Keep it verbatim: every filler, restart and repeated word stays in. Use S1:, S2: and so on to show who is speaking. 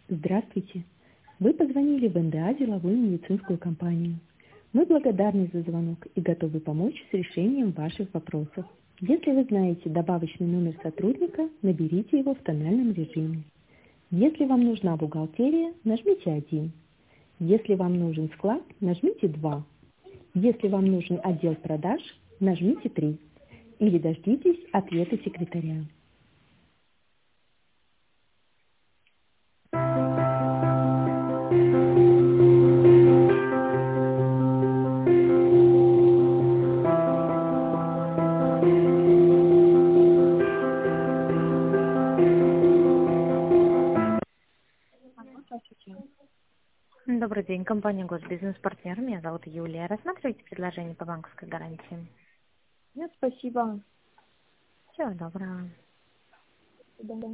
S1: Здравствуйте! Вы позвонили в эн дэ а деловую медицинскую компанию. Мы благодарны за звонок и готовы помочь с решением ваших вопросов. Если вы знаете добавочный номер сотрудника, наберите его в тональном режиме. Если вам нужна бухгалтерия, нажмите один. Если вам нужен склад, нажмите два. Если вам нужен отдел продаж, нажмите три. Или дождитесь ответа секретаря.
S2: Добрый день, компания Госбизнес-партнер. Меня зовут Юлия. Рассматриваете предложение по банковской гарантии?
S3: Нет, спасибо.
S2: Всего доброго.
S3: До свидания.